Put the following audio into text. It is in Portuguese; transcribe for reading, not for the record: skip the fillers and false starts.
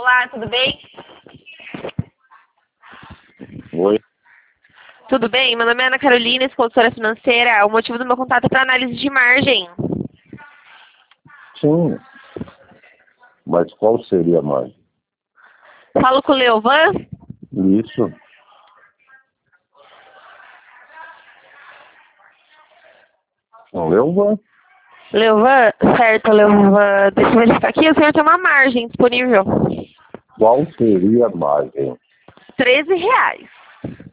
Olá, tudo bem? Oi. Tudo bem? Meu nome é Ana Carolina, consultora financeira. O motivo do meu contato é para análise de margem. Sim, mas qual seria mais? Falo com o Leovan? Isso. Não leu, Van? Leovan? Certo, Leovan. Deixa eu verificar aqui. O senhor tem uma margem disponível. Qual seria a margem? R$ 13.